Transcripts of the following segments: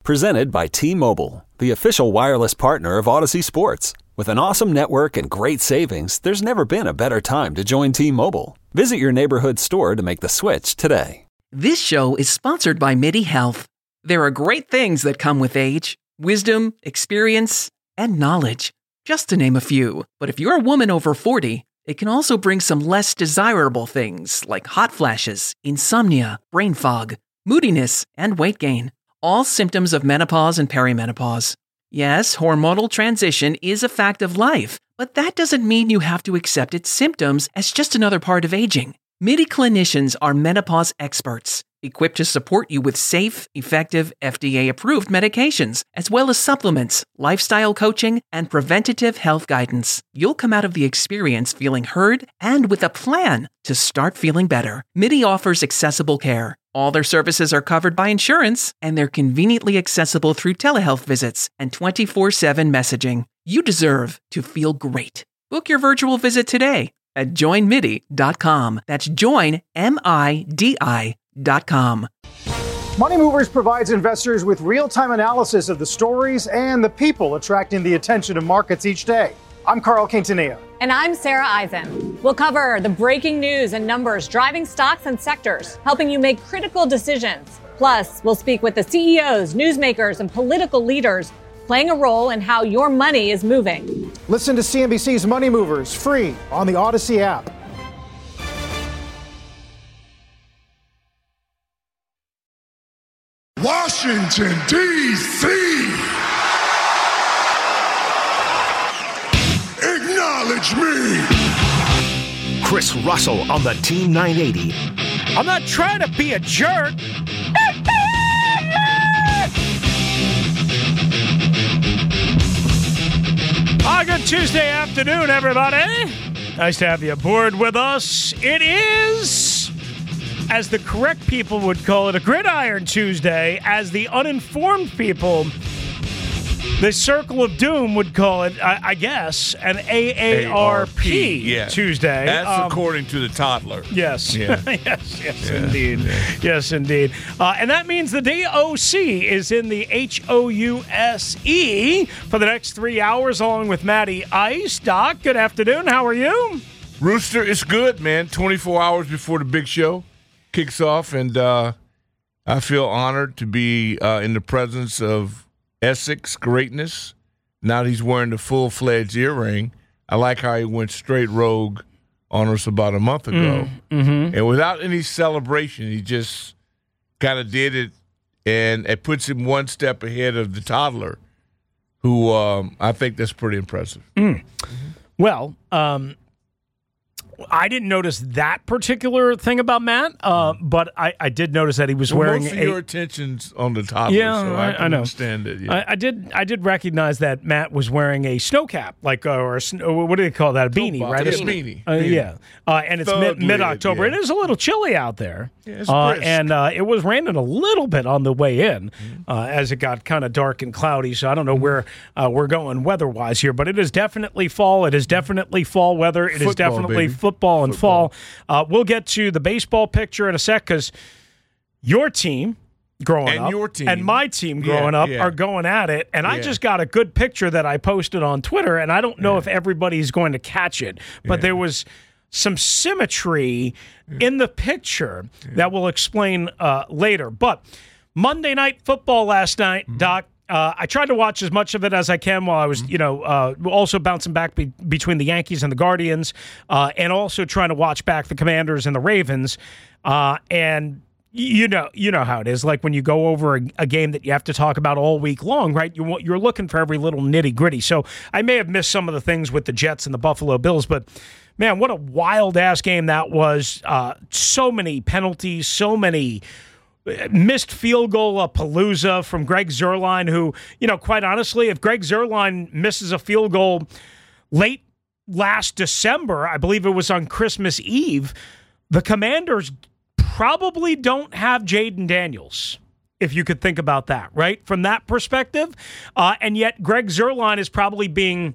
Presented by T-Mobile, the official wireless partner of Odyssey Sports. With an awesome network and great savings, there's never been a better time to join T-Mobile. Visit your neighborhood store to make the switch today. This show is sponsored by MIDI Health. There are great things that come with age. Wisdom, experience, and knowledge. Just to name a few. But if you're a woman over 40, it can also bring some less desirable things like hot flashes, insomnia, brain fog, moodiness, and weight gain. All symptoms of menopause and perimenopause. Yes, hormonal transition is a fact of life, but that doesn't mean you have to accept its symptoms as just another part of aging. MIDI clinicians are menopause experts, equipped to support you with safe, effective, FDA-approved medications, as well as supplements, lifestyle coaching, and preventative health guidance. You'll come out of the experience feeling heard and with a plan to start feeling better. MIDI offers accessible care. All their services are covered by insurance, and they're conveniently accessible through telehealth visits and 24/7 messaging. You deserve to feel great. Book your virtual visit today at joinmidi.com. That's joinmidi.com. Money Movers provides investors with real-time analysis of the stories and the people attracting the attention of markets each day. I'm Carl Quintanilla. And I'm Sarah Eisen. We'll cover the breaking news and numbers driving stocks and sectors, helping you make critical decisions. Plus, we'll speak with the CEOs, newsmakers, and political leaders playing a role in how your money is moving. Listen to CNBC's Money Movers free on the Odyssey app. Washington, D.C. Acknowledge me. Chris Russell on the Team 980. I'm not trying to be a jerk. Good Tuesday afternoon, everybody. Nice to have you aboard with us. It is, as the correct people would call it, a Gridiron Tuesday. As the uninformed people, the Circle of Doom would call it, I guess, an AARP yeah. Tuesday. That's according to the toddler. Yes. Yeah. yes, indeed. Yeah. Yes, indeed. And that means the DOC is in the HOUSE for the next 3 hours, along with Matty Ice. Doc, good afternoon. How are you? Rooster, it's good, man. 24 hours before the big show kicks off, and I feel honored to be in the presence of Essex greatness. Now that he's wearing the full-fledged earring, I like how he went straight rogue on us about a month ago. Mm-hmm. And without any celebration, he just kind of did it, and it puts him one step ahead of the toddler, who I think that's pretty impressive. Mm. Well, I didn't notice that particular thing about Matt, but I did notice that he was wearing most of your attention's on the toddler, so I can understand it. Yeah. I did recognize that Matt was wearing a snow cap, like or what do they call that? A beanie, right? It's a beanie. Yeah, and it's mid-October. Yeah. It is a little chilly out there, yeah, it's brisk. and it was raining a little bit on the way in as it got kind of dark and cloudy. So I don't know where we're going weather-wise here, but it is definitely fall. It is definitely fall weather. It is definitely football and fall. We'll get to the baseball picture in a sec because your team growing up and my team growing up are going at it. And I just got a good picture that I posted on Twitter, and I don't know if everybody's going to catch it, but there was some symmetry in the picture that we'll explain later. But Monday Night Football last night, Doc, I tried to watch as much of it as I can while I was, also bouncing back between the Yankees and the Guardians, and also trying to watch back the Commanders and the Ravens. And you know how it is. Like when you go over a game that you have to talk about all week long, right? You're looking for every little nitty gritty. So I may have missed some of the things with the Jets and the Buffalo Bills, but man, what a wild ass game that was! So many penalties, so many. Missed field goal palooza from Greg Zuerlein, who, quite honestly, if Greg Zuerlein misses a field goal late last December, I believe it was on Christmas Eve, the Commanders probably don't have Jaden Daniels, if you could think about that, right? From that perspective. And yet Greg Zuerlein is probably being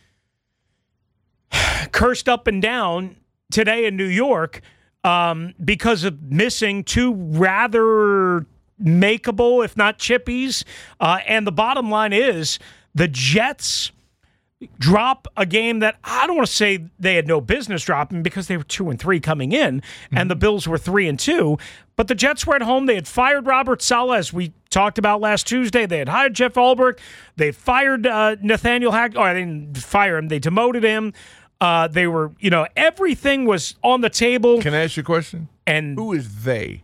cursed up and down today in New York because of missing two rather makeable, if not chippies. And the bottom line is the Jets drop a game that I don't want to say they had no business dropping because they were 2-3 coming in, and the Bills were 3-2. But the Jets were at home. They had fired Robert Saleh, as we talked about last Tuesday. They had hired Jeff Ulbrich. They fired Nathaniel Hackett. Oh, they didn't fire him. They demoted him. They were, everything was on the table. Can I ask you a question? And who is they?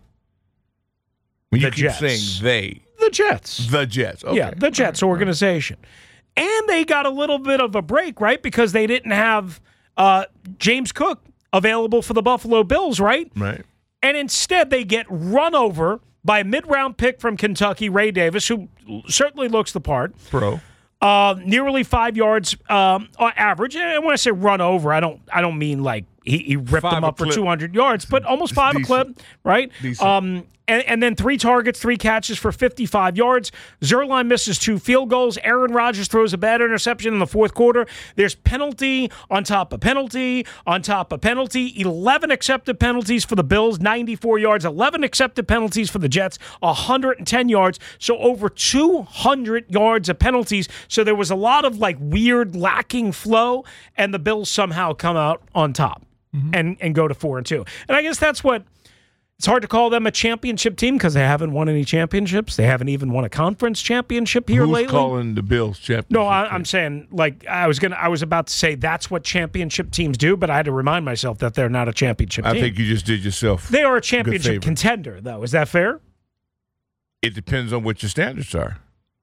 When you keep Jets. saying they. The Jets. The Jets. Okay. Yeah, the Jets organization. And they got a little bit of a break, right? Because they didn't have James Cook available for the Buffalo Bills, right? Right. And instead they get run over by a mid-round pick from Kentucky, Ray Davis, who certainly looks the part. Pro. Nearly 5 yards average. And when I say run over, I don't mean like he ripped them up for 200 yards, but almost 5 a clip, right? And then 3 targets, 3 catches for 55 yards. Zuerlein misses 2 field goals. Aaron Rodgers throws a bad interception in the fourth quarter. There's penalty on top of penalty on top of penalty. 11 accepted penalties for the Bills, 94 yards. 11 accepted penalties for the Jets, 110 yards. So over 200 yards of penalties. So there was a lot of like weird lacking flow, and the Bills somehow come out on top and go to 4-2. And I guess that's what. It's hard to call them a championship team because they haven't won any championships. They haven't even won a conference championship here lately. Who's calling the Bills championship? No, I'm saying like I was about to say that's what championship teams do, but I had to remind myself that they're not a championship team. I think you just did yourself. They are a championship contender, though. Is that fair? It depends on what your standards are.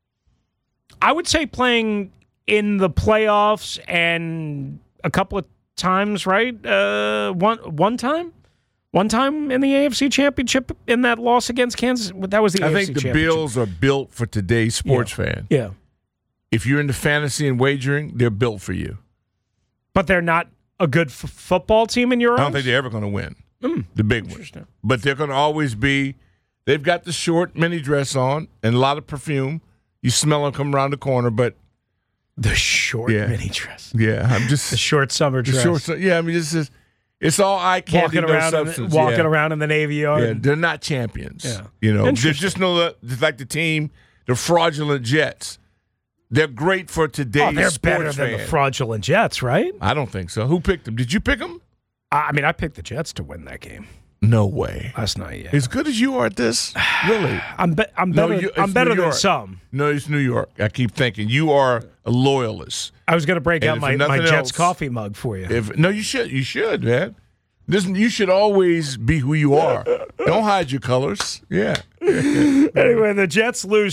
I would say playing in the playoffs and a couple of times, right? One time. One time in the AFC Championship in that loss against Kansas, that was the AFC Championship. I think the Bills are built for today's sports fan. Yeah. If you're into fantasy and wagering, they're built for you. But they're not a good football team in your eyes? I don't think they're ever going to win. The big one. But they're going to always be, they've got the short mini dress on and a lot of perfume. You smell them come around the corner, but. The short mini dress. Yeah. I'm just. The short summer dress. This is. It's all eye candy, no substance. Walking around in the Navy Yard. Yeah, they're not champions. Yeah. They're just like the team, the fraudulent Jets. They're great for today's they're sports better than the fraudulent Jets, right? I don't think so. Who picked them? Did you pick them? I picked the Jets to win that game. No way. Last night, yeah. As good as you are at this? Really? I'm better than some. No, it's New York. I keep thinking. You are a loyalist. I was going to break out my Jets coffee mug for you. You should. You should, man. You should always be who you are. Don't hide your colors. Yeah. Anyway, the Jets lose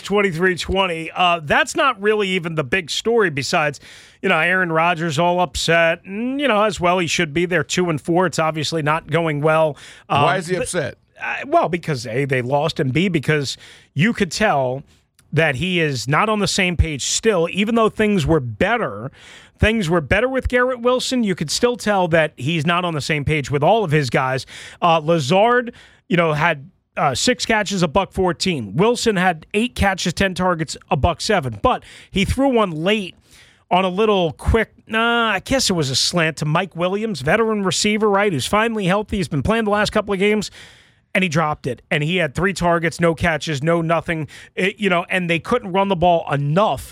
23-20. That's not really even the big story besides, Aaron Rodgers all upset. And, as well he should be. They're 2-4. It's obviously not going well. Why is he upset? Because A, they lost, and B, because you could tell that he is not on the same page still, even though things were better. Things were better with Garrett Wilson. You could still tell that he's not on the same page with all of his guys. Lazard, had 6 catches, $114. Wilson had 8 catches, 10 targets, $107. But he threw one late on a little quick, I guess it was a slant to Mike Williams, veteran receiver, right, who's finally healthy. He's been playing the last couple of games. And he dropped it. And he had 3 targets, no catches, no nothing. And they couldn't run the ball enough,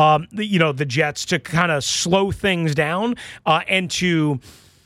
the Jets, to kind of slow things down and to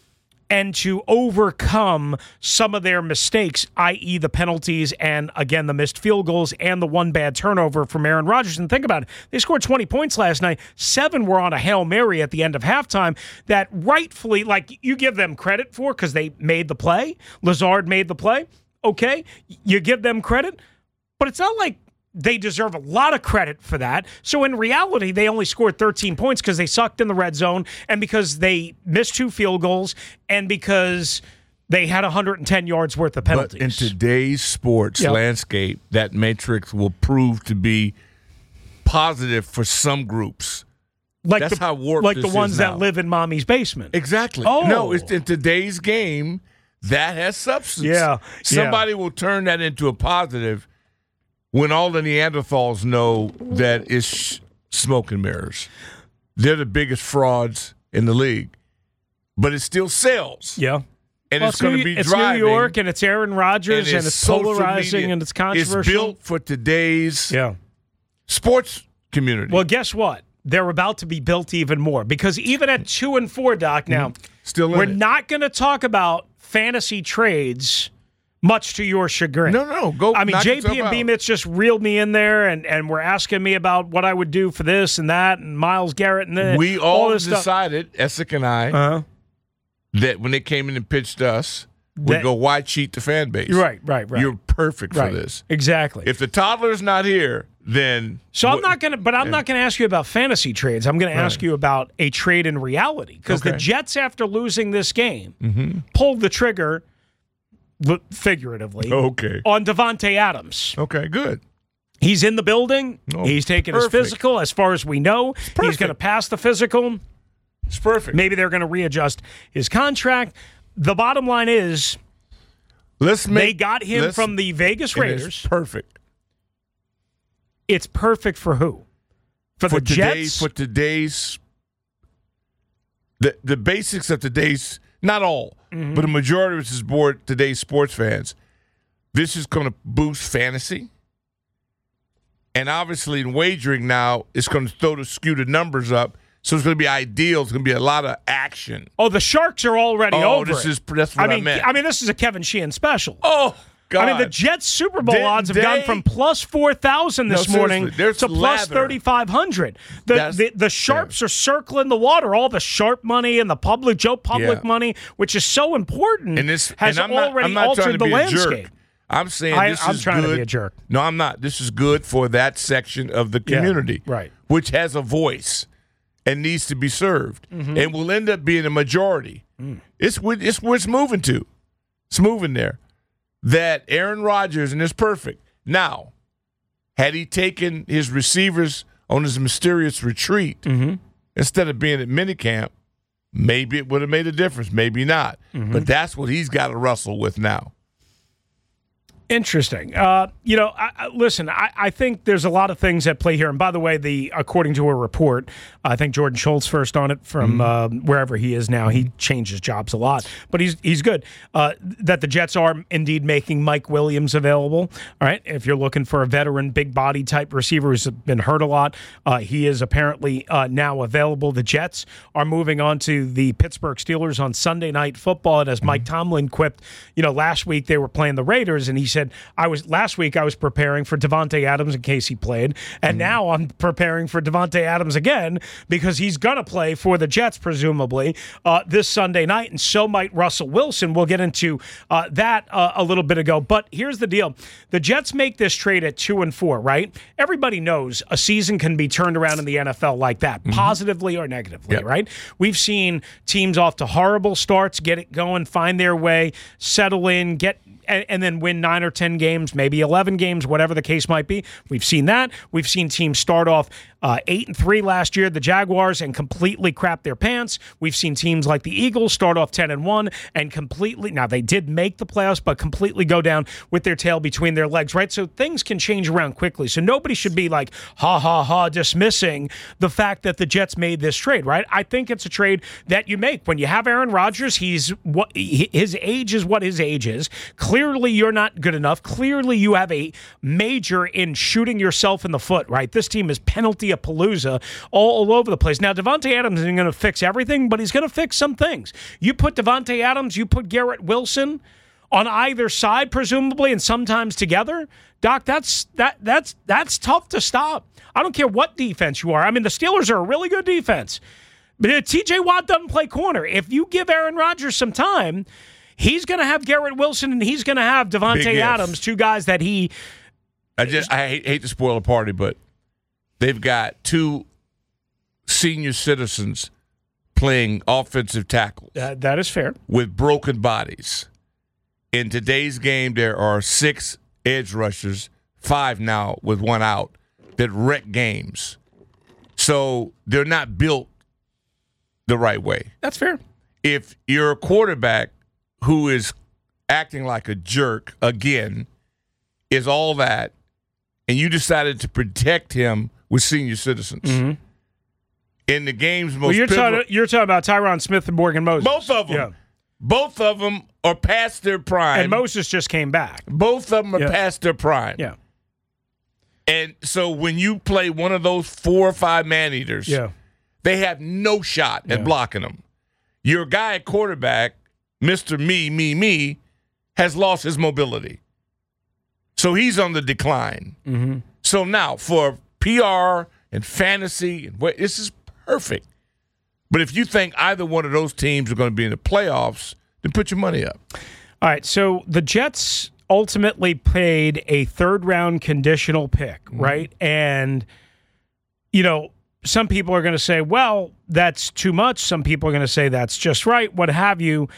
overcome some of their mistakes, i.e. the penalties and, again, the missed field goals and the one bad turnover from Aaron Rodgers. And think about it. They scored 20 points last night. 7 were on a Hail Mary at the end of halftime that rightfully, you give them credit for because they made the play. Lazard made the play. Okay, you give them credit, but it's not like they deserve a lot of credit for that. So in reality, they only scored 13 points because they sucked in the red zone and because they missed 2 field goals and because they had 110 yards worth of penalties. But in today's sports landscape, that matrix will prove to be positive for some groups. That's how warped like this the ones is now. that live in mommy's basement. Exactly. Oh. No, it's in today's game. That has substance. Yeah. Somebody will turn that into a positive when all the Neanderthals know that it's smoke and mirrors. They're the biggest frauds in the league. But it still sells. Yeah. And it's going to be driving. It's New York, and it's Aaron Rodgers, and it's polarizing, media. and it's controversial. It's built for today's sports community. Well, guess what? They're about to be built even more, because even at 2-4, Doc, now we're not going to talk about fantasy trades, much to your chagrin. No. Go. I mean, JP and B-Mitch just reeled me in there, and were asking me about what I would do for this and that, and Myles Garrett and we all decided, Essick and I, that when they came in and pitched us, we'd go, why cheat the fan base? Right. You're perfect for this. Exactly. If the toddler's not here, then I'm not going to ask you about fantasy trades. I'm going to ask you about a trade in reality, because the Jets, after losing this game, pulled the trigger, figuratively, on Davante Adams. Okay, good. He's in the building. He's taking his physical. As far as we know, he's going to pass the physical. It's perfect. Maybe they're going to readjust his contract. The bottom line is, they got him from the Vegas Raiders. It's perfect. It's perfect for who? For the Jets? For today's the basics of today's, not all, but a majority of today's sports fans. This is going to boost fantasy. And obviously in wagering now, it's going to skew the numbers up. So it's going to be ideal. It's going to be a lot of action. Oh, the Sharks are already over. That's what I meant. I mean, this is a Kevin Sheehan special. Oh, God. I mean, the Jets Super Bowl odds have gone from plus 4,000 this morning to plus 3,500. The Sharps are circling the water. All the Sharp money and the Joe Public money, which is so important, has already altered the landscape. I'm saying I'm trying to be a jerk. No, I'm not. This is good for that section of the community, which has a voice and needs to be served, and will end up being a majority. It's where it's moving to. It's moving there. That Aaron Rodgers, and it's perfect. Now, had he taken his receivers on his mysterious retreat instead of being at minicamp, maybe it would have made a difference. Maybe not. But that's what he's got to wrestle with now. Interesting. Listen, I think there's a lot of things at play here. And by the way, according to a report, I think Jordan Schultz first on it from wherever he is now. He changes jobs a lot, but he's good. That the Jets are indeed making Mike Williams available. All right, if you're looking for a veteran, big body type receiver who's been hurt a lot, he is apparently now available. The Jets are moving on to the Pittsburgh Steelers on Sunday Night Football. And as Mike Tomlin quipped, last week they were playing the Raiders, and he said, last week I was preparing for Davante Adams in case he played, and now I'm preparing for Davante Adams again because he's going to play for the Jets, presumably, this Sunday night, and so might Russell Wilson. We'll get into that a little bit ago. But here's the deal. The Jets make this trade at 2-4, right? Everybody knows a season can be turned around in the NFL like that, positively or negatively, right? We've seen teams off to horrible starts, get it going, find their way, settle in, and then win 9 or 10 games, maybe 11 games, whatever the case might be. We've seen that. We've seen teams start off 8-3 last year, the Jaguars, and completely crap their pants. We've seen teams like the Eagles start off 10-1 and completely, now they did make the playoffs, but completely go down with their tail between their legs, right? So things can change around quickly. So nobody should be like, dismissing the fact that the Jets made this trade, right? I think it's a trade that you make. When you have Aaron Rodgers, his age is what his age is. Clearly, you're not good enough. Clearly, you have a major in shooting yourself in the foot, right? This team is penalty-a-palooza all over the place. Now, Davante Adams isn't going to fix everything, but he's going to fix some things. You put Davante Adams, you put Garrett Wilson on either side, presumably, and sometimes together. Doc, that's tough to stop. I don't care what defense you are. I mean, the Steelers are a really good defense. But T.J. Watt doesn't play corner. If you give Aaron Rodgers some time, he's going to have Garrett Wilson and he's going to have Davante Adams, two guys that he... I hate to spoil the party, but they've got two senior citizens playing offensive tackles. That is fair. With broken bodies. In today's game, there are 6 edge rushers, 5 now with 1 out, that wreck games. So they're not built the right way. That's fair. If you're a quarterback who is acting like a jerk again, is all that, and you decided to protect him with senior citizens. In the game's most you're talking about Tyron Smith and Morgan Moses. Both of them. Yeah. Both of them are past their prime. And Moses just came back. Both of them are past their prime. Yeah. And so when you play one of those 4 or 5 man-eaters, they have no shot at blocking them. Your guy at quarterback, Mr. Me, has lost his mobility. So he's on the decline. Mm-hmm. So now for PR and fantasy, this is perfect. But if you think either one of those teams are going to be in the playoffs, then put your money up. All right, so the Jets ultimately paid a third-round conditional pick, right? And, some people are going to say, well, that's too much. Some people are going to say that's just right, what have you.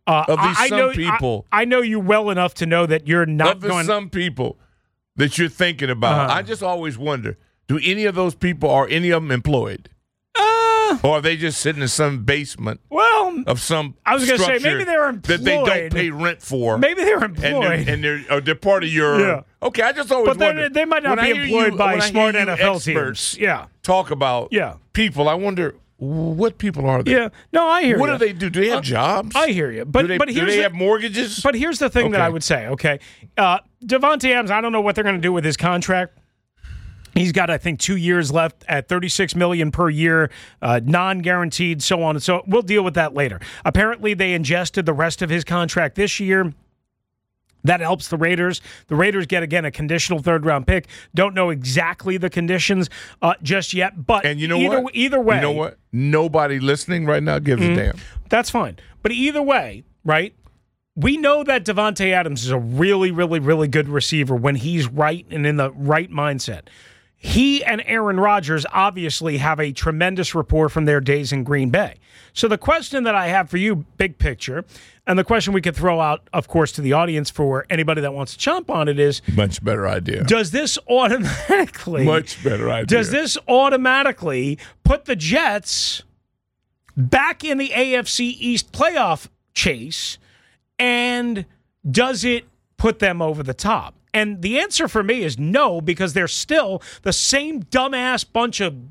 I know you well enough to know that you're not going. Some people that you're thinking about. I just always wonder: do any of those people, are any of them employed, or are they just sitting in some basement? Well, of some. I was going to say maybe they're employed that they don't pay rent for. Maybe they're employed, and they're part of your. Yeah. Okay, I just always wonder. But they might not be employed by smart NFL teams. Yeah. Talk about people. I wonder. What people are they? Yeah, no, I hear you. What do they do? Do they have jobs? I hear you. But do they have mortgages? But here's the thing that I would say, okay? Davante Adams, I don't know what they're going to do with his contract. He's got, I think, 2 years left at $36 million per year, non-guaranteed, so on and so. We'll deal with that later. Apparently, they ingested the rest of his contract this year. That helps the Raiders. The Raiders get, again, a conditional third-round pick. Don't know exactly the conditions just yet. But and either way. You know what? Nobody listening right now gives a damn. That's fine. But either way, right, we know that Davante Adams is a really, really, really good receiver when he's right and in the right mindset. He and Aaron Rodgers obviously have a tremendous rapport from their days in Green Bay. So the question that I have for you, big picture, and the question we could throw out, of course, to the audience for anybody that wants to chomp on it is... Much better idea. Does this automatically... Much better idea. Does this automatically put the Jets back in the AFC East playoff chase, and does it put them over the top? And the answer for me is no, because they're still the same dumbass bunch of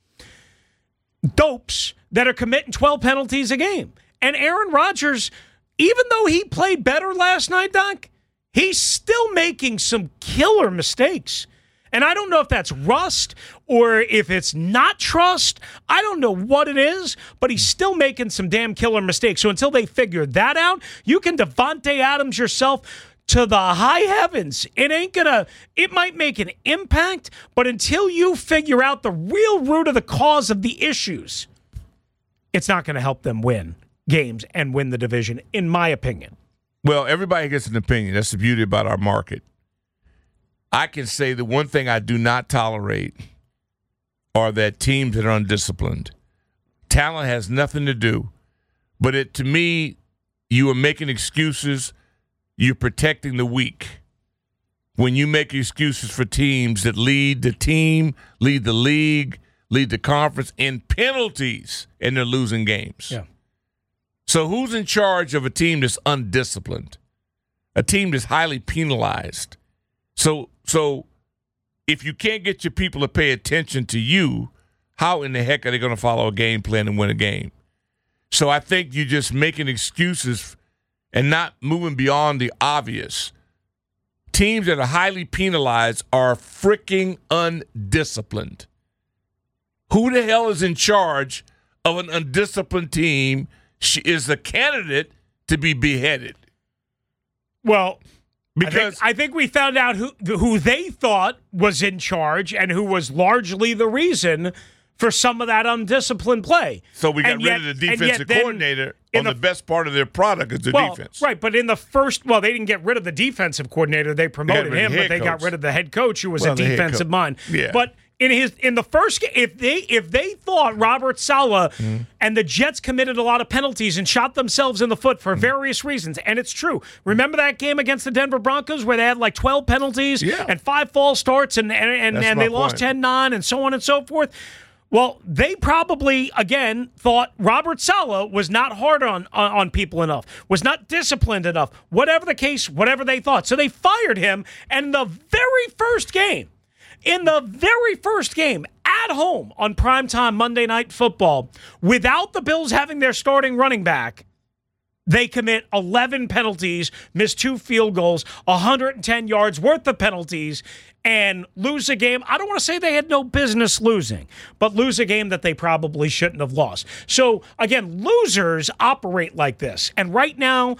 dopes that are committing 12 penalties a game. And Aaron Rodgers, even though he played better last night, Doc, he's still making some killer mistakes. And I don't know if that's rust or if it's not trust. I don't know what it is, but he's still making some damn killer mistakes. So until they figure that out, you can Davante Adams yourself to the high heavens. It might make an impact, but until you figure out the real root of the cause of the issues, it's not going to help them win games and win the division, in my opinion. Well, everybody gets an opinion. That's the beauty about our market. I can say the one thing I do not tolerate are that teams that are undisciplined. Talent has nothing to do, but to me, you are making excuses. You're protecting the weak when you make excuses for teams that lead the team, lead the league, lead the conference in penalties, and they're losing games. Yeah. So who's in charge of a team that's undisciplined, a team that's highly penalized? So if you can't get your people to pay attention to you, how in the heck are they going to follow a game plan and win a game? So I think you're just making excuses and not moving beyond the obvious. Teams that are highly penalized are freaking undisciplined. Who the hell is in charge of an undisciplined team? She is a candidate to be beheaded. Well, because I think we found out who they thought was in charge and who was largely the reason for some of that undisciplined play. So we got rid of the defensive coordinator on the best part of their product is the defense. Right, but in the first, they didn't get rid of the defensive coordinator. They promoted him, but they got rid of the head coach who was a defensive mind. Yeah. But in the first game, if they thought Robert Saleh and the Jets committed a lot of penalties and shot themselves in the foot for various reasons, and it's true. Remember that game against the Denver Broncos where they had like 12 penalties and 5 false starts and they lost 10-9 and so on and so forth? Well, they probably, again, thought Robert Saleh was not hard on people enough, was not disciplined enough, whatever the case, whatever they thought. So they fired him, and in the very first game, at home on primetime Monday Night Football, without the Bills having their starting running back, They commit 11 penalties, miss 2 field goals, 110 yards worth of penalties, and lose a game. I don't want to say they had no business losing, but lose a game that they probably shouldn't have lost. So, again, losers operate like this. And right now,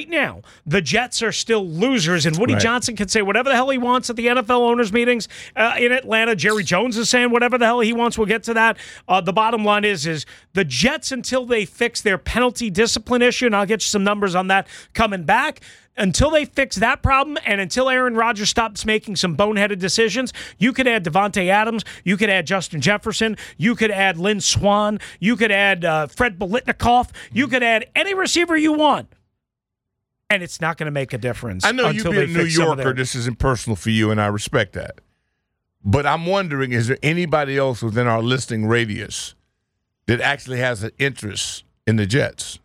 the Jets are still losers. And Woody Johnson can say whatever the hell he wants at the NFL owners' meetings in Atlanta. Jerry Jones is saying whatever the hell he wants. We'll get to that. The bottom line is the Jets, until they fix their penalty discipline issue, and I'll get you some numbers on that coming back, until they fix that problem and until Aaron Rodgers stops making some boneheaded decisions, you could add Devontae Adams, you could add Justin Jefferson, you could add Lynn Swann, you could add Fred Biletnikoff, you could add any receiver you want. And it's not going to make a difference. I know you've been a New Yorker. This isn't personal for you, and I respect that. But I'm wondering, is there anybody else within our listening radius that actually has an interest in the Jets?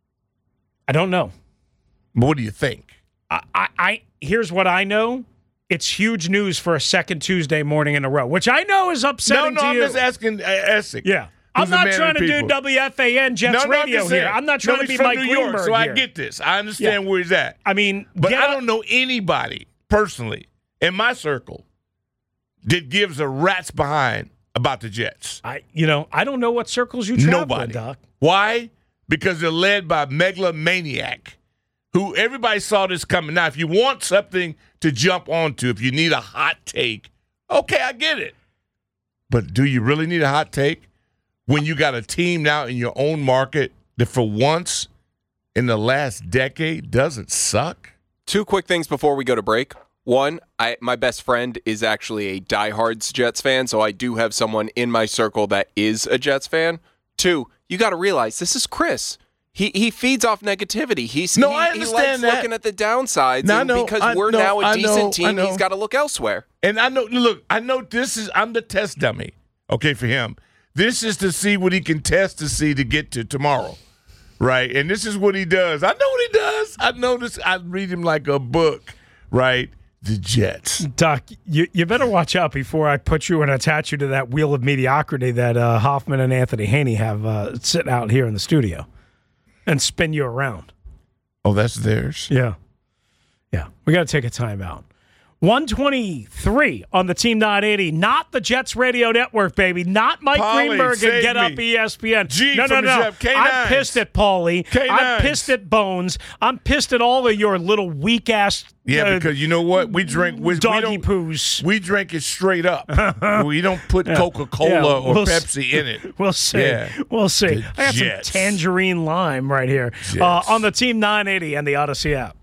I don't know. What do you think? Here's what I know. It's huge news for a second Tuesday morning in a row, which I know is upsetting to you. I'm just asking Essex. Yeah. I'm not trying to do WFAN Jets radio here. I'm not trying to be Mike Bloomberg so here. I get this. I understand where he's at. I mean, but I don't know anybody personally in my circle that gives a rat's behind about the Jets. I don't know what circles you travel in, Doc. Why? Because they're led by a megalomaniac who everybody saw this coming. Now, if you want something to jump onto, if you need a hot take, okay, I get it. But do you really need a hot take when you got a team now in your own market that for once in the last decade doesn't suck? 2 quick things before we go to break. One, my best friend is actually a diehard Jets fan, so I do have someone in my circle that is a Jets fan. 2, you got to realize this is Chris. He feeds off negativity. He likes looking at the downsides. Because we're now a decent team, he's got to look elsewhere. And I know I'm the test dummy, okay, for him. This is to see what he can test to see to get to tomorrow, right? And this is what he does. I know what he does. I know this. I read him like a book, right? The Jets. Doc, you better watch out before I put you and attach you to that wheel of mediocrity that Hoffman and Anthony Haney have sitting out here in the studio. And spin you around. Oh, that's theirs? Yeah. We got to take a timeout. 123 on the Team 980. Not the Jets Radio Network, baby. Not Mike Greenberg and Get Up ESPN. No. I'm pissed at Paulie. I'm pissed at Bones. I'm pissed at all of your little weak-ass because you know what? We drink doggy poos. We drink it straight up. We don't put Coca-Cola or Pepsi in it. We'll see. Yeah. We'll see. I got some tangerine lime right here on the Team 980 and the Odyssey app.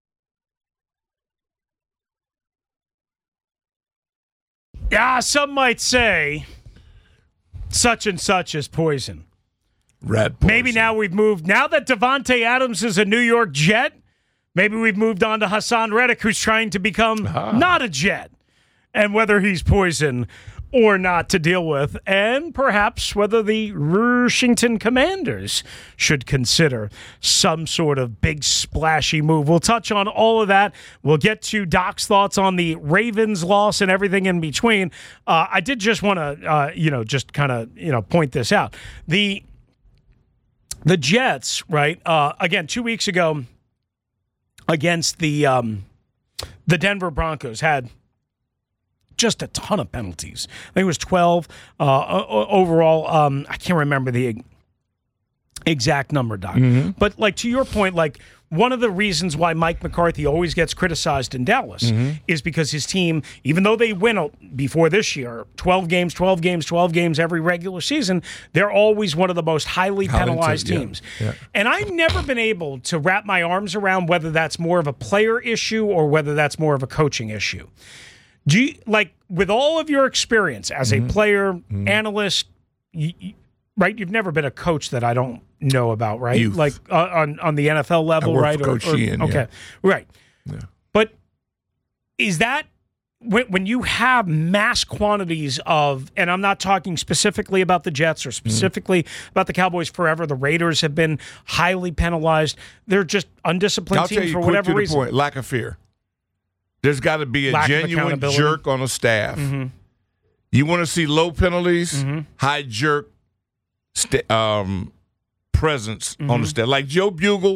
Yeah, some might say such and such is poison. Red poison. Maybe now we've moved. Now that Devontae Adams is a New York Jet, maybe we've moved on to Hassan Reddick, who's trying to become not a Jet. And whether he's poison or not to deal with, and perhaps whether the Washington Commanders should consider some sort of big splashy move. We'll touch on all of that. We'll get to Doc's thoughts on the Ravens loss and everything in between. I did just want to, point this out. The Jets, right? Again, 2 weeks ago against the Denver Broncos had just a ton of penalties. I think it was 12 overall. I can't remember the exact number, Doc. Mm-hmm. But to your point, one of the reasons why Mike McCarthy always gets criticized in Dallas is because his team, even though they win before this year, 12 games every regular season, they're always one of the most highly penalized teams. Yeah. And I've never been able to wrap my arms around whether that's more of a player issue or whether that's more of a coaching issue. Do you, with all of your experience as a player, analyst, right? You've never been a coach that I don't know about, right? Youth. On the NFL level, right? For Coach Sheehan, okay, right. Yeah. But is that when you have mass quantities of, and I'm not talking specifically about the Jets or specifically about the Cowboys forever. The Raiders have been highly penalized. They're just undisciplined teams for whatever reason. Point, lack of fear. There's got to be a genuine jerk on a staff. Mm-hmm. You want to see low penalties, high jerk presence on the staff. Like Joe Bugle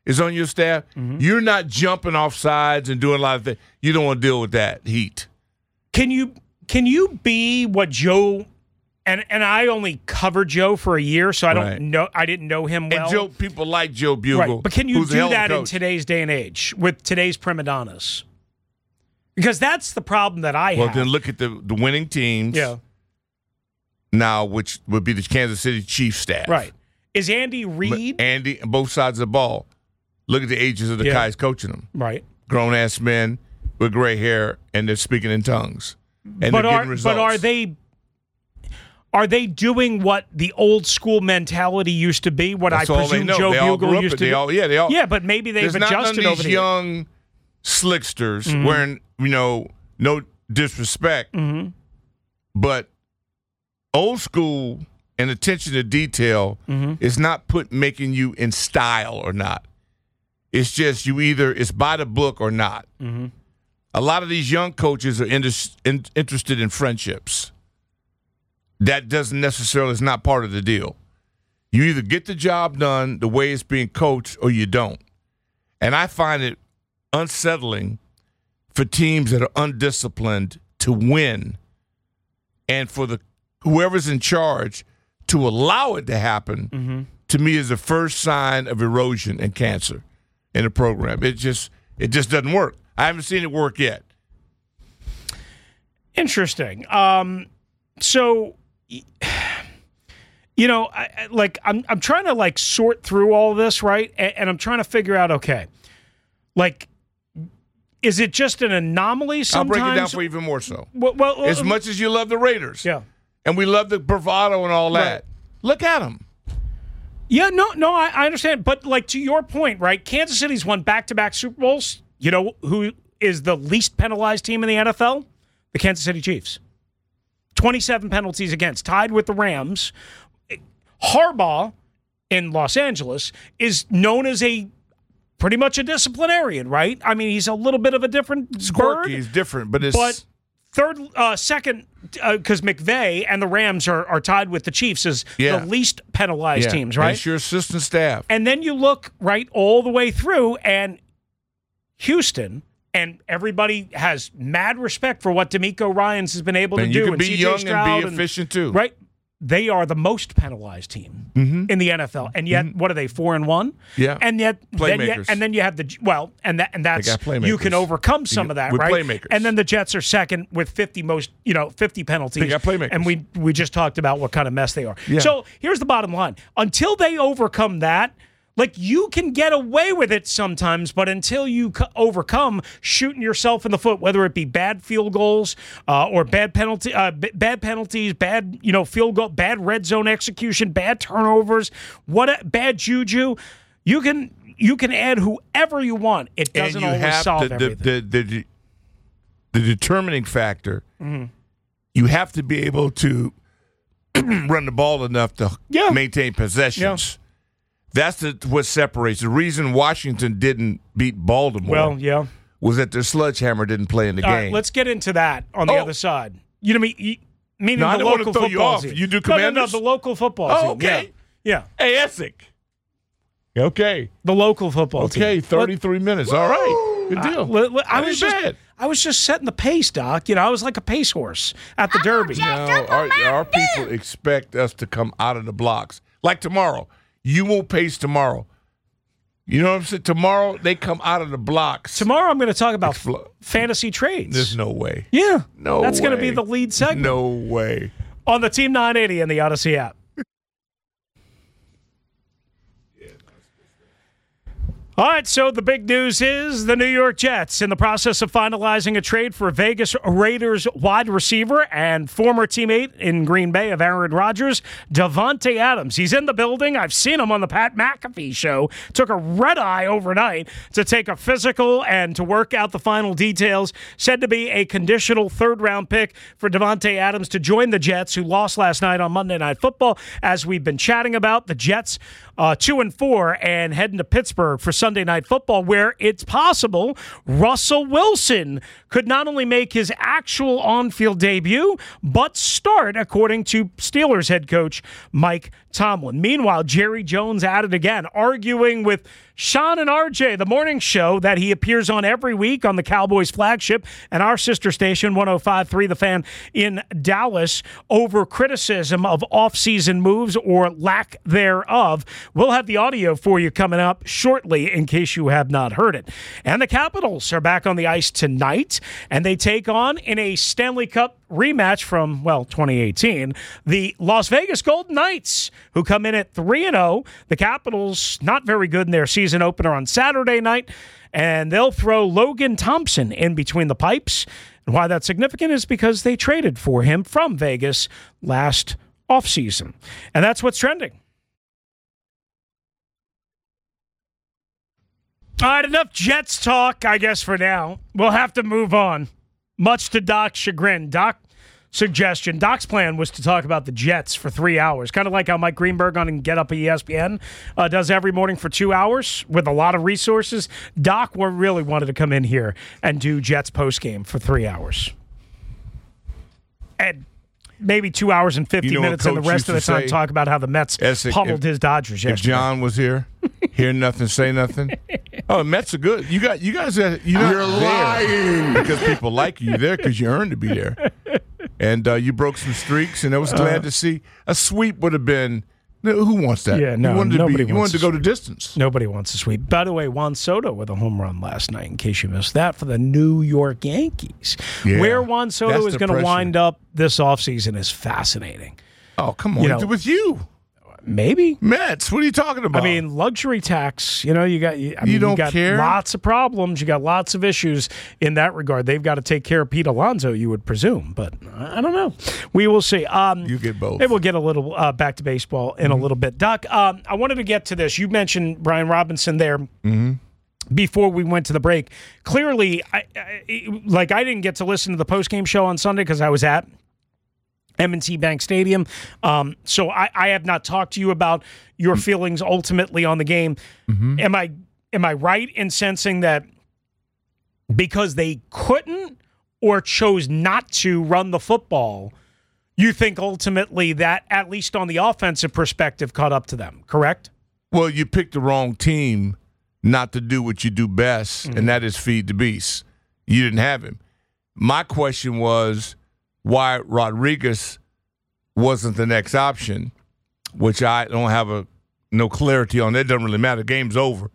is on your staff, you're not jumping off sides and doing a lot of things. You don't want to deal with that heat. Can you be what Joe and I only covered Joe for a year, so I don't know. I didn't know him well. And Joe, people like Joe Bugle. Right. But can you do that in today's day and age with today's prima donnas? Because that's the problem that I have. Well, then look at the winning teams. Yeah. Now, which would be the Kansas City Chiefs staff. Right. Is Andy Reid? Andy, both sides of the ball. Look at the ages of the guys coaching them. Right. Grown-ass men with gray hair, and they're speaking in tongues. And they're getting results. But are they doing what the old school mentality used to be? What That's I presume Joe Bugle used to do? Yeah, but maybe they've adjusted over the years. Young slicksters wearing, no disrespect, but old school and attention to detail is not making you in style or not. It's just it's by the book or not. A lot of these young coaches are interested in friendships. That doesn't necessarily is not part of the deal. You either get the job done the way it's being coached or you don't. And I find it unsettling for teams that are undisciplined to win and for whoever's in charge to allow it to happen, to me, is the first sign of erosion and cancer in the program. It just doesn't work. I haven't seen it work yet. Interesting. So, I'm trying to sort through all this, right? And I'm trying to figure out, okay, is it just an anomaly sometimes? I'll break it down for you even more so. Well, as much as you love the Raiders, and we love the bravado and all that, look at them. Yeah, no, I understand. But to your point, right? Kansas City's won back-to-back Super Bowls. You know who is the least penalized team in the NFL? The Kansas City Chiefs. 27 penalties against, tied with the Rams. Harbaugh in Los Angeles is known as pretty much a disciplinarian, right? I mean, he's a little bit of a different bird. He's different, but second, because McVay and the Rams are tied with the Chiefs as the least penalized teams, right? It's your assistant staff. And then you look right all the way through, and Houston, and everybody has mad respect for what DeMeco Ryans has been able to do. You can be young Stroud and be efficient too. Right? They are the most penalized team in the NFL. And yet, what are they, 4-1? Yeah. And yet, playmakers. Then you have that's you can overcome some of that, with right? Playmakers. And then the Jets are second with 50 penalties. They got playmakers. And we just talked about what kind of mess they are. Yeah. So here's the bottom line. Until they overcome that, you can get away with it sometimes, but until you overcome shooting yourself in the foot, whether it be bad field goals or bad penalties, bad field goal, bad red zone execution, bad turnovers, bad juju, you can add whoever you want. It doesn't always solve everything. The determining factor, you have to be able to run the ball enough to maintain possessions. Yeah. That's what separates. The reason Washington didn't beat Baltimore was that their sledgehammer didn't play in the game. All right, let's get into that on the other side. You know what I mean? Meaning I the don't local want to throw you football off. team. You do Commanders? No, the local football team. Okay. Yeah. Hey, Essex. Okay. The local football team. Okay, 33 minutes. All right. Good deal. I was just setting the pace, Doc. I was like a pace horse at the Derby. Our people expect us to come out of the blocks. Like tomorrow. You won't pace tomorrow. You know what I'm saying? Tomorrow, they come out of the blocks. Tomorrow, I'm going to talk about fantasy trades. There's no way. Yeah. No way. That's going to be the lead segment. No way. On the Team 980 and the Odyssey app. All right, so the big news is the New York Jets in the process of finalizing a trade for Vegas Raiders wide receiver and former teammate in Green Bay of Aaron Rodgers, Davante Adams. He's in the building. I've seen him on the Pat McAfee show. Took a red eye overnight to take a physical and to work out the final details. Said to be a conditional third-round pick for Davante Adams to join the Jets, who lost last night on Monday Night Football. As we've been chatting about, the Jets 2-4 and heading to Pittsburgh for Sunday Night Football, where it's possible Russell Wilson could not only make his actual on-field debut, but start, according to Steelers head coach Mike Tomlin. Meanwhile, Jerry Jones at it again, arguing with Sean and RJ, the morning show that he appears on every week on the Cowboys flagship and our sister station, 105.3 The Fan in Dallas, over criticism of offseason moves or lack thereof. We'll have the audio for you coming up shortly in case you have not heard it. And the Capitals are back on the ice tonight, and they take on, in a Stanley Cup rematch from, 2018, the Las Vegas Golden Knights, who come in at 3-0. The Capitals not very good in their season opener on Saturday night, and they'll throw Logan Thompson in between the pipes. And why that's significant is because they traded for him from Vegas last offseason. And that's what's trending. All right, enough Jets talk, I guess, for now. We'll have to move on. Much to Doc's chagrin. Doc's plan was to talk about the Jets for 3 hours, kind of like how Mike Greenberg on Get Up at ESPN does every morning for 2 hours with a lot of resources. Doc really wanted to come in here and do Jets postgame for 3 hours. And maybe 2 hours and 50 minutes, and the rest of the time talk about how the Mets pummeled his Dodgers yesterday. If John was here, hear nothing, say nothing. Oh, the Mets are good. You guys are you're lying because people like you. You're there because you earned to be there. And you broke some streaks, and I was glad to see. A sweep would have been. Who wants that? Yeah, no, nobody wanted to go to distance. Nobody wants to sweep. By the way, Juan Soto with a home run last night, in case you missed that, for the New York Yankees. Yeah, where Juan Soto is going to wind up this offseason is fascinating. Oh, come on. With you. Maybe. Mets, what are you talking about? I mean, luxury tax, you got care? Lots of problems. You got lots of issues in that regard. They've got to take care of Pete Alonso, you would presume. But I don't know. We will see. You get both. Maybe we'll get a little back to baseball in a little bit. Doc, I wanted to get to this. You mentioned Brian Robinson there. Before we went to the break. Clearly, I didn't get to listen to the postgame show on Sunday because I was at M&T Bank Stadium. So I have not talked to you about your feelings ultimately on the game. Am I right in sensing that because they couldn't or chose not to run the football, you think ultimately that, at least on the offensive perspective, caught up to them, correct? Well, you picked the wrong team not to do what you do best, and that is feed the beast. You didn't have him. My question was, why Rodriguez wasn't the next option, which I don't have no clarity on. That doesn't really matter. Game's over.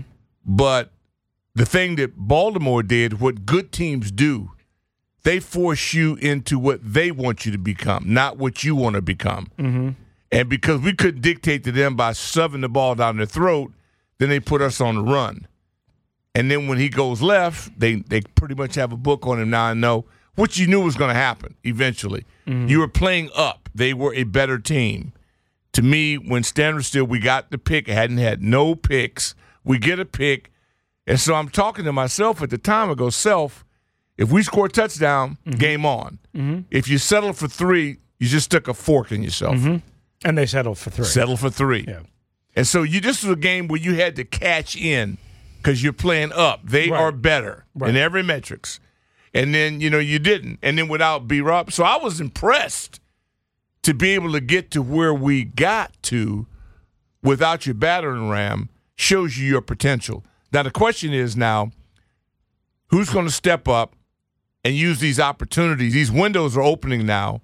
But the thing that Baltimore did, what good teams do, they force you into what they want you to become, not what you want to become. And because we couldn't dictate to them by shoving the ball down their throat, then they put us on the run. And then when he goes left, they pretty much have a book on him now. I know. Which you knew was going to happen eventually. You were playing up. They were a better team. To me, when Standard Still, we got the pick, hadn't had no picks. We get a pick. And so I'm talking to myself at the time. I go, Self, if we score a touchdown, game on. If you settle for 3, you just stuck a fork in yourself. And they settled for 3. Settled for 3. Yeah. And so this was a game where you had to catch in because you're playing up. They are better in every metrics. And then, you didn't. And then without B-Rob. So I was impressed to be able to get to where we got to without your battering ram shows you your potential. Now, the question is now, who's going to step up and use these opportunities? These windows are opening now.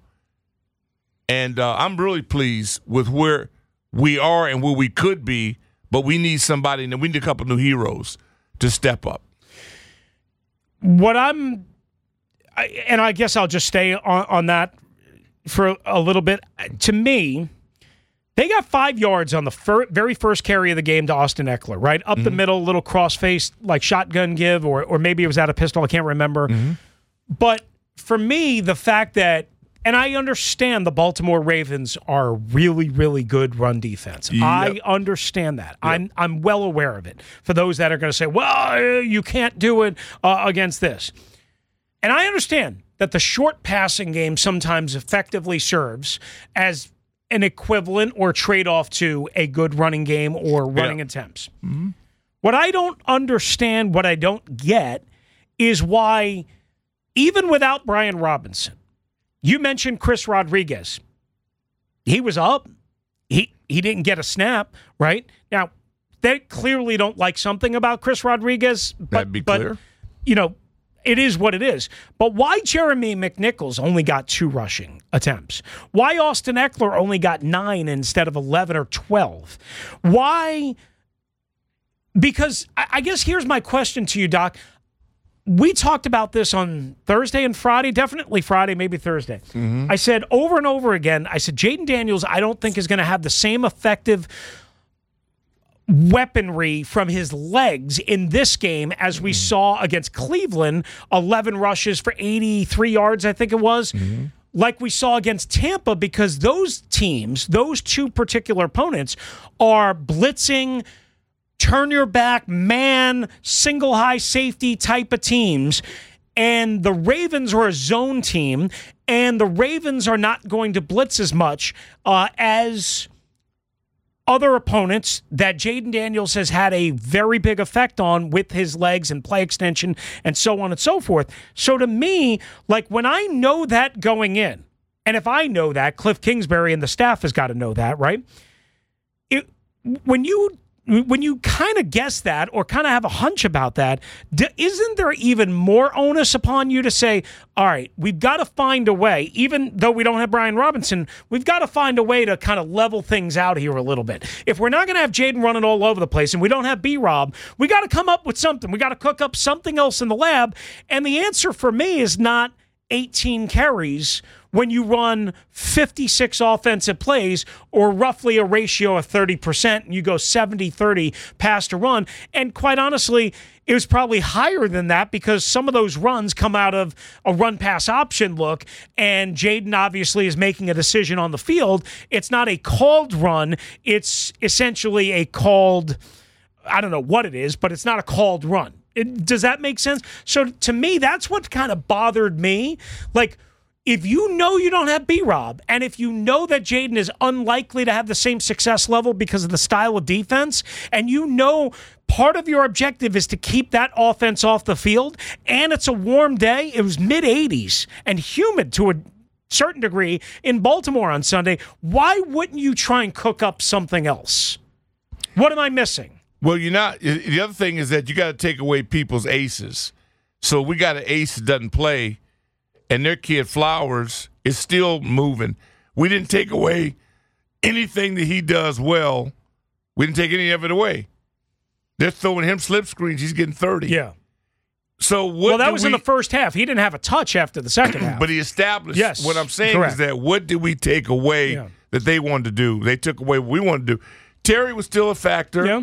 And I'm really pleased with where we are and where we could be, but we need somebody, and we need a couple new heroes to step up. And I guess I'll just stay on that for a little bit. To me, they got 5 yards on the very first carry of the game to Austin Eckler, right? Up the middle, little cross-face, like shotgun give, or maybe it was out of pistol, I can't remember. But for me, the fact that, and I understand the Baltimore Ravens are really, really good run defense. Yep. I understand that. Yep. I'm well aware of it. For those that are going to say, well, you can't do it against this. And I understand that the short passing game sometimes effectively serves as an equivalent or trade-off to a good running game or running attempts. What I don't understand, what I don't get, is why, even without Brian Robinson, you mentioned Chris Rodriguez. He was up. He didn't get a snap, right? Now, they clearly don't like something about Chris Rodriguez. That'd be clear. But, it is what it is. But why Jeremy McNichols only got 2 rushing attempts? Why Austin Eckler only got 9 instead of 11 or 12? Why? Because I guess here's my question to you, Doc. We talked about this on Thursday and Friday, definitely Friday, maybe Thursday. Mm-hmm. I said over and over again, Jayden Daniels, I don't think is going to have the same effective weaponry from his legs in this game as we saw against Cleveland, 11 rushes for 83 yards, I think it was, like we saw against Tampa, because those teams, those 2 particular opponents, are blitzing, turn your back, man, single high safety type of teams. And the Ravens are a zone team, and the Ravens are not going to blitz as much as other opponents that Jayden Daniels has had a very big effect on with his legs and play extension and so on and so forth. So to me, like when I know that going in, and if I know that, Cliff Kingsbury and the staff has got to know that, right? When you kind of guess that or kind of have a hunch about that, isn't there even more onus upon you to say, all right, we've got to find a way, even though we don't have Brian Robinson, we've got to find a way to kind of level things out here a little bit. If we're not going to have Jayden running all over the place and we don't have B-Rob, we got to come up with something. We got to cook up something else in the lab. And the answer for me is not 18 carries when you run 56 offensive plays or roughly a ratio of 30% and you go 70-30 pass to run. And quite honestly, it was probably higher than that because some of those runs come out of a run-pass option look, and Jayden obviously is making a decision on the field. It's not a called run. It's essentially a called, I don't know what it is, but it's not a called run. Does that make sense? So to me, that's what kind of bothered me. Like, if you know you don't have B-Rob, and if you know that Jayden is unlikely to have the same success level because of the style of defense, and you know part of your objective is to keep that offense off the field, and it's a warm day, it was mid-80s and humid to a certain degree in Baltimore on Sunday, why wouldn't you try and cook up something else? What am I missing? Well, you're not. The other thing is that you got to take away people's aces. So we got an ace that doesn't play, and their kid Flowers is still moving. We didn't take away anything that he does well. We didn't take any of it away. They're throwing him slip screens. He's getting 30. Yeah. So what? Well, that was in the first half. He didn't have a touch after the second half. But he established. Yes. What I'm saying Correct. is that what did we take away that they wanted to do? They took away what we wanted to do. Terry was still a factor. Yeah.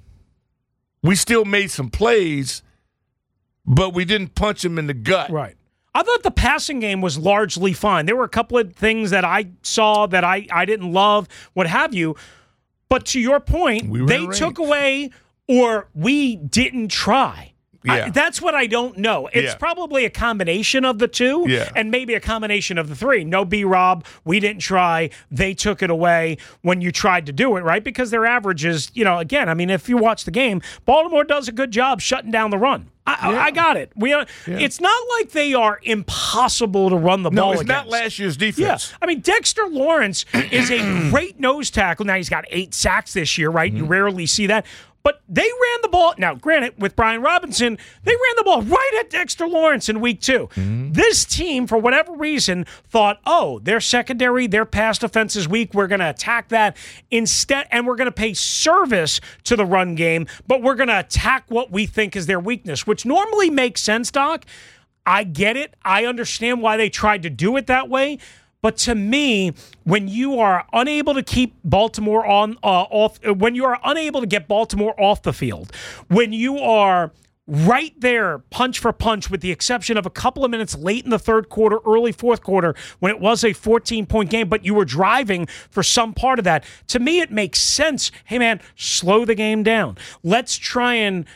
We still made some plays, but we didn't punch him in the gut. Right. I thought the passing game was largely fine. There were a couple of things that I saw that I didn't love, what have you. But to your point, they took away or we didn't try. Yeah. That's what I don't know. It's probably a combination of the two and maybe a combination of the three. No B-Rob, we didn't try. They took it away when you tried to do it, right? Because their average is, again, I mean, if you watch the game, Baltimore does a good job shutting down the run. I got it. It's not like they are impossible to run the ball against. No, it's not last year's defense. Yeah. I mean, Dexter Lawrence is a great nose tackle. Now, he's got 8 sacks this year, right? You rarely see that. But they ran the ball. Now, granted, with Brian Robinson, they ran the ball right at Dexter Lawrence in week 2. This team, for whatever reason, thought, their secondary, their pass defense is weak. We're going to attack that instead, and we're going to pay service to the run game, but we're going to attack what we think is their weakness, which normally makes sense, Doc. I get it. I understand why they tried to do it that way. But to me, when you are unable to keep Baltimore when you are unable to get Baltimore off the field, when you are right there, punch for punch, with the exception of a couple of minutes late in the third quarter, early fourth quarter, when it was a 14-point game, but you were driving for some part of that, to me it makes sense. Hey, man, slow the game down. Let's try and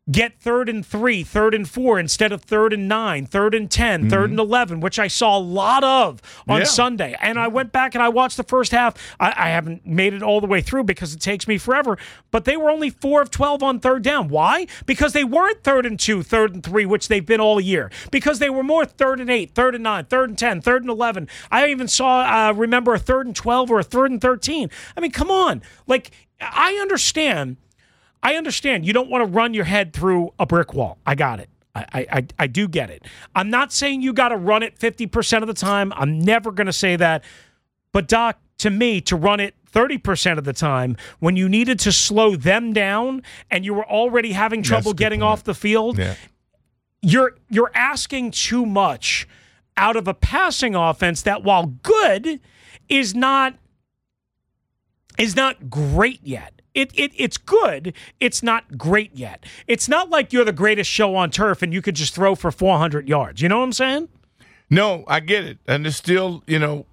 get 3rd and 3, 3rd and 4 instead of 3rd and 9, 3rd and 10, 3rd and 11, which I saw a lot of on Sunday. And I went back and I watched the first half. I haven't made it all the way through because it takes me forever, but they were only 4 of 12 on 3rd down. Why? Because they weren't 3rd and 2, 3rd and 3, which they've been all year. Because they were more 3rd and 8, 3rd and 9, 3rd and 10, 3rd and 11. I even saw, remember, a 3rd and 12 or a 3rd and 13. I mean, come on. Like, I understand you don't want to run your head through a brick wall. I got it. I do get it. I'm not saying you got to run it 50% of the time. I'm never going to say that. But, Doc, to me, to run it 30% of the time when you needed to slow them down and you were already having trouble getting off the field, you're asking too much out of a passing offense that, while good, is not great yet. It's good. It's not great yet. It's not like you're the greatest show on turf and you could just throw for 400 yards. You know what I'm saying? No, I get it. And it's still,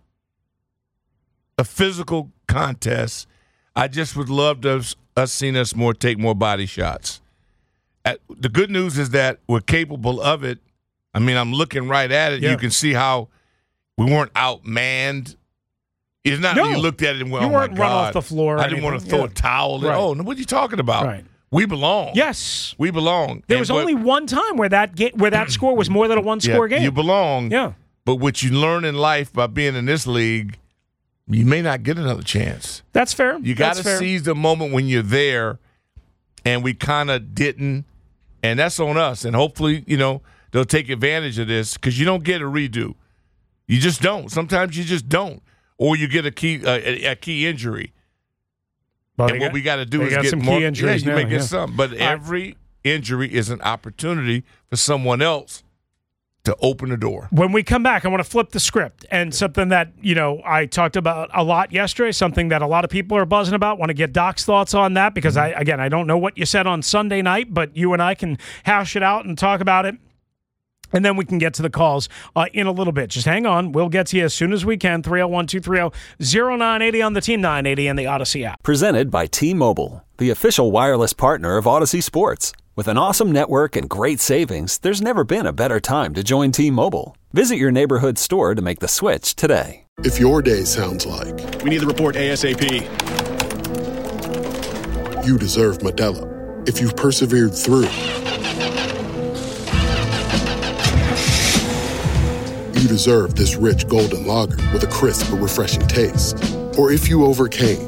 a physical contest. I just would love to have us seen us take more body shots. The good news is that we're capable of it. I mean, I'm looking right at it. Yeah. You can see how we weren't outmanned. It's not that you looked at it and went, you weren't run off the floor. I didn't want to throw a towel. Right. Oh, what are you talking about? Right. We belong. Yes. We belong. There was only one time where that score was more than a one-score game. You belong. Yeah. But what you learn in life by being in this league, you may not get another chance. That's fair. You got to seize the moment when you're there, and we kind of didn't, and that's on us. And hopefully, they'll take advantage of this because you don't get a redo. You just don't. Sometimes you just don't. Or you get a key injury. Well, and what we got to do is get some more key injuries. Yeah, you now, may get some. But every injury is an opportunity for someone else to open the door. When we come back, I want to flip the script. And something that, I talked about a lot yesterday, something that a lot of people are buzzing about. Want to get Doc's thoughts on that because, I don't know what you said on Sunday night, but you and I can hash it out and talk about it. And then we can get to the calls in a little bit. Just hang on. We'll get to you as soon as we can. 301-230-0980 on the Team 980 and the Odyssey app. Presented by T-Mobile, the official wireless partner of Odyssey Sports. With an awesome network and great savings, there's never been a better time to join T-Mobile. Visit your neighborhood store to make the switch today. If your day sounds like we need the report ASAP, you deserve Modelo. If you've persevered through, you deserve this rich golden lager with a crisp but refreshing taste. Or if you overcame.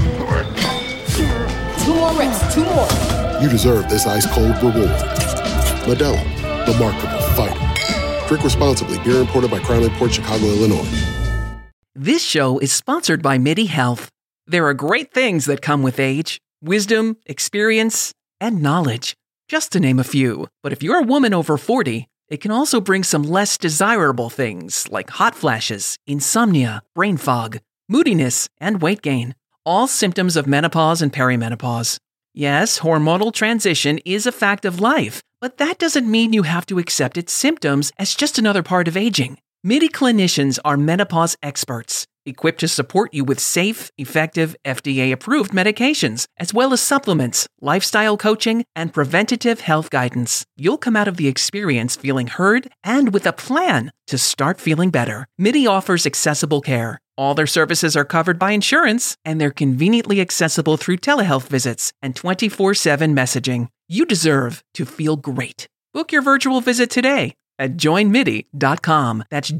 2 more reps, 2 more. You deserve this ice-cold reward. Modelo, the Remarkable Fighter. Drink responsibly. Beer imported by Crown Imports, Chicago, Illinois. This show is sponsored by MIDI Health. There are great things that come with age. Wisdom, experience, and knowledge. Just to name a few. But if you're a woman over 40, it can also bring some less desirable things like hot flashes, insomnia, brain fog, moodiness, and weight gain. All symptoms of menopause and perimenopause. Yes, hormonal transition is a fact of life, but that doesn't mean you have to accept its symptoms as just another part of aging. MIDI clinicians are menopause experts, equipped to support you with safe, effective, FDA-approved medications, as well as supplements, lifestyle coaching, and preventative health guidance. You'll come out of the experience feeling heard and with a plan to start feeling better. MIDI offers accessible care. All their services are covered by insurance, and they're conveniently accessible through telehealth visits and 24/7 messaging. You deserve to feel great. Book your virtual visit today at joinmidi.com. That's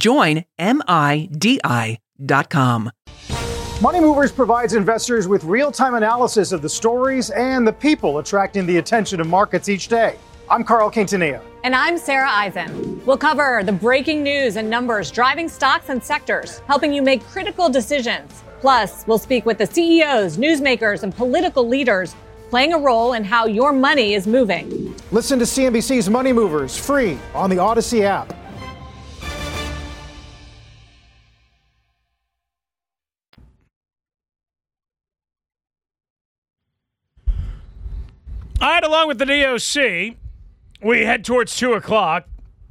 joinmidi.com. Money Movers provides investors with real-time analysis of the stories and the people attracting the attention of markets each day. I'm Carl Quintanilla. And I'm Sarah Eisen. We'll cover the breaking news and numbers driving stocks and sectors, helping you make critical decisions. Plus, we'll speak with the CEOs, newsmakers, and political leaders playing a role in how your money is moving. Listen to CNBC's Money Movers free on the Odyssey app. All right, along with the DOC, we head towards 2 o'clock.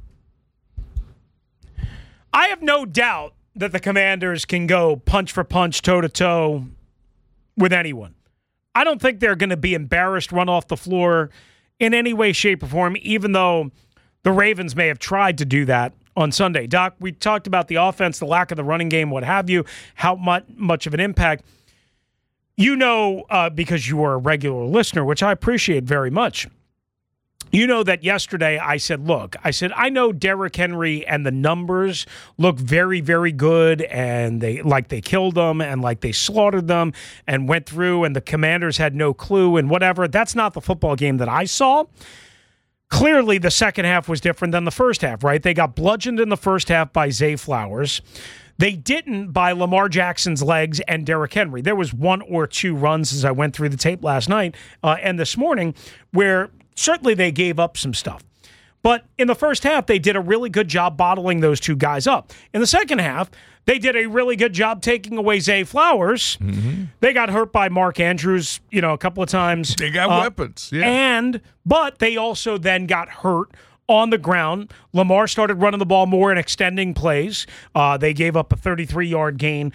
I have no doubt that the Commanders can go punch for punch, toe-to-toe with anyone. I don't think they're going to be embarrassed, run off the floor in any way, shape, or form, even though the Ravens may have tried to do that on Sunday. Doc, we talked about the offense, the lack of the running game, what have you, how much of an impact. You know, because you are a regular listener, which I appreciate very much. You know that yesterday I said, I know Derrick Henry and the numbers look very, very good, and they killed them and like they slaughtered them and went through, and the Commanders had no clue and whatever. That's not the football game that I saw. Clearly, the second half was different than the first half, right? They got bludgeoned in the first half by Zay Flowers. They didn't by Lamar Jackson's legs and Derrick Henry. There was one or two runs as I went through the tape last night and this morning where certainly they gave up some stuff. But in the first half, they did a really good job bottling those two guys up. In the second half, they did a really good job taking away Zay Flowers. Mm-hmm. They got hurt by Mark Andrews, a couple of times. They got weapons, yeah. But they also then got hurt on the ground. Lamar started running the ball more and extending plays. They gave up a 33-yard gain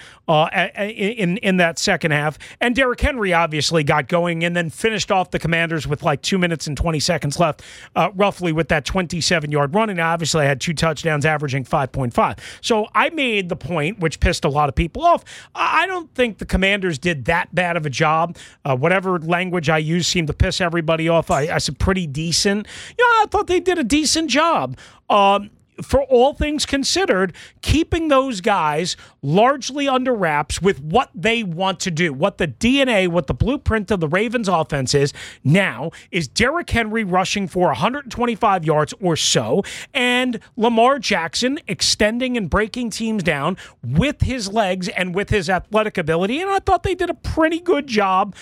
in that second half. And Derrick Henry obviously got going and then finished off the Commanders with like 2 minutes and 20 seconds left, roughly with that 27-yard run. And obviously I had 2 touchdowns averaging 5.5. So I made the point, which pissed a lot of people off. I don't think the Commanders did that bad of a job. Whatever language I used seemed to piss everybody off. I said pretty decent. I thought they did a decent job. For all things considered, keeping those guys largely under wraps with what they want to do, what the DNA, what the blueprint of the Ravens offense is now, is Derrick Henry rushing for 125 yards or so, and Lamar Jackson extending and breaking teams down with his legs and with his athletic ability. And I thought they did a pretty good job,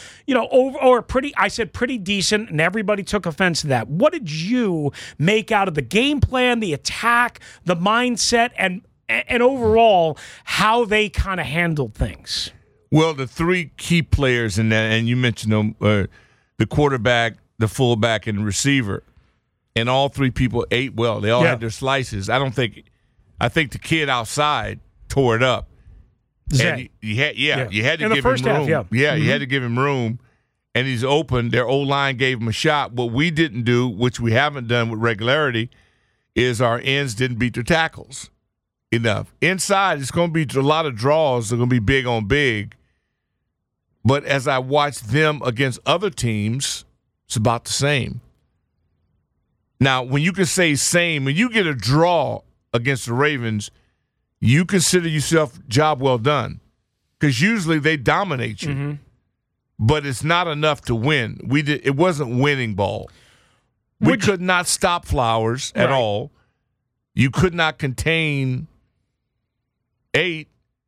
I said pretty decent, and everybody took offense to that. What did you make out of the game plan, the attack, the mindset, and overall how they kind of handled things? Well, the 3 key players in that, and you mentioned them, the quarterback, the fullback, and the receiver, and all 3 people ate well. They all had their slices. I think the kid outside tore it up. And you had to give him room. You had to give him room, and he's open. Their O-line gave him a shot. What we didn't do, which we haven't done with regularity, is our ends didn't beat their tackles enough. Inside, it's going to be a lot of draws. They're going to be big on big. But as I watch them against other teams, it's about the same. Now, when you can say same, when you get a draw against the Ravens, you consider yourself job well done, because usually they dominate you. Mm-hmm. But it's not enough to win. It wasn't winning ball. We could not stop Flowers at all. You could not contain 8.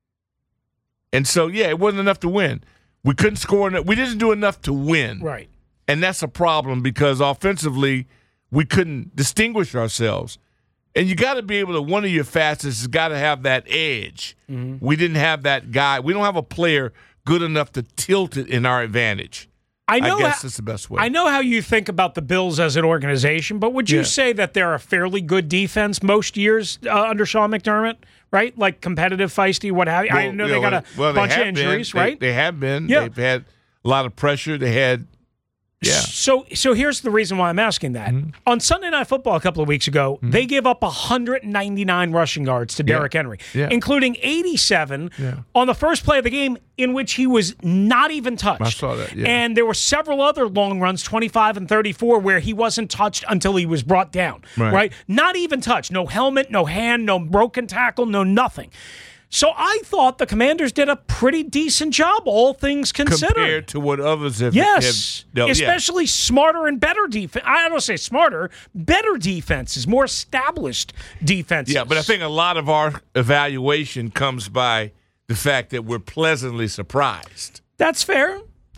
And so, it wasn't enough to win. We couldn't score. We didn't do enough to win. Right. And that's a problem, because offensively, we couldn't distinguish ourselves. And you got to be able to, one of your fastest has got to have that edge. Mm-hmm. We didn't have that guy. We don't have a player good enough to tilt it in our advantage. I guess that's the best way. I know how you think about the Bills as an organization, but would you say that they're a fairly good defense most years under Sean McDermott, right? Like competitive, feisty, what have you? I know they got a bunch of injuries, right? They have been. Yeah. They've had a lot of pressure. They had So here's the reason why I'm asking that. Mm-hmm. On Sunday Night Football a couple of weeks ago, they gave up 199 rushing yards to Derrick Henry, including 87 on the first play of the game, in which he was not even touched. I saw that, And there were several other long runs, 25 and 34, where he wasn't touched until he was brought down, right? Not even touched. No helmet, no hand, no broken tackle, no nothing. So I thought the Commanders did a pretty decent job, all things considered. Compared to what others have. Yes, especially smarter and better defense. I don't say smarter, better defenses, more established defenses. Yeah, but I think a lot of our evaluation comes by the fact that we're pleasantly surprised. That's fair.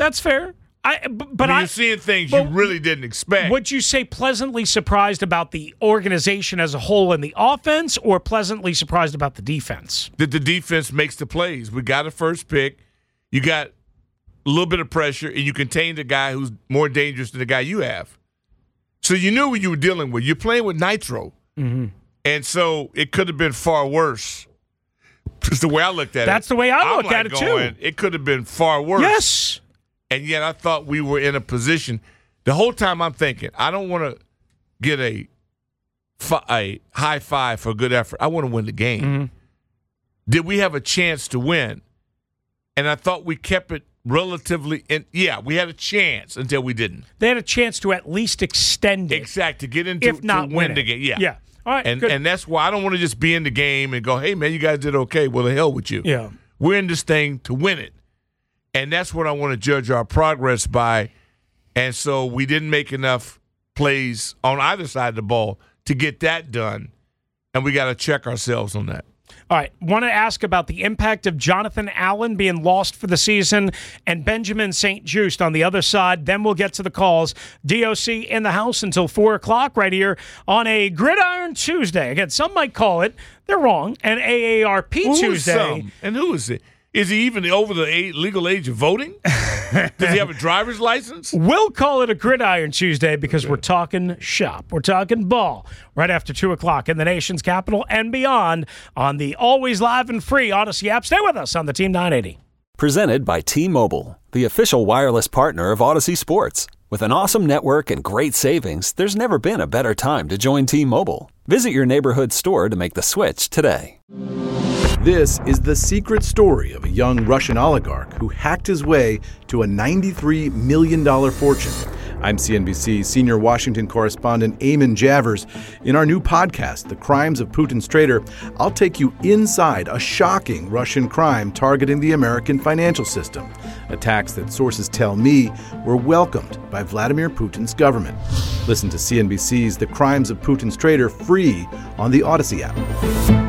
But you're seeing things you really didn't expect. Would you say pleasantly surprised about the organization as a whole and the offense, or pleasantly surprised about the defense? That the defense makes the plays. We got a first pick. You got a little bit of pressure, and you contain the guy who's more dangerous than the guy you have. So you knew what you were dealing with. You're playing with nitro. Mm-hmm. And so it could have been far worse. That's the way I looked at it. That's the way I looked at it, too. It could have been far worse. Yes. And yet I thought we were in a position. The whole time I'm thinking, I don't want to get a high five for a good effort. I want to win the game. Mm-hmm. Did we have a chance to win? And I thought we kept it relatively we had a chance until we didn't. They had a chance to at least extend it. Exactly, to get into if not to win the game. Yeah. All right, and that's why I don't want to just be in the game and go, hey, man, you guys did okay. Well, the hell with you. Yeah. We're in this thing to win it. And that's what I want to judge our progress by. And so we didn't make enough plays on either side of the ball to get that done. And we got to check ourselves on that. All right, want to ask about the impact of Jonathan Allen being lost for the season and Benjamin St-Juste on the other side. Then we'll get to the calls. DOC in the house until 4 o'clock right here on a Gridiron Tuesday. Again, some might call it, they're wrong, an AARP Tuesday. And who is it? Is he even over the legal age of voting? Does he have a driver's license? We'll call it a Gridiron Tuesday because we're talking shop. We're talking ball right after 2 o'clock in the nation's capital and beyond on the always live and free Odyssey app. Stay with us on the Team 980. Presented by T-Mobile, the official wireless partner of Odyssey Sports. With an awesome network and great savings, there's never been a better time to join T-Mobile. Visit your neighborhood store to make the switch today. This is the secret story of a young Russian oligarch who hacked his way to a $93 million fortune. I'm CNBC senior Washington correspondent Eamon Javers. In our new podcast, The Crimes of Putin's Traitor, I'll take you inside a shocking Russian crime targeting the American financial system. Attacks that sources tell me were welcomed by Vladimir Putin's government. Listen to CNBC's The Crimes of Putin's Traitor free on the Odyssey app.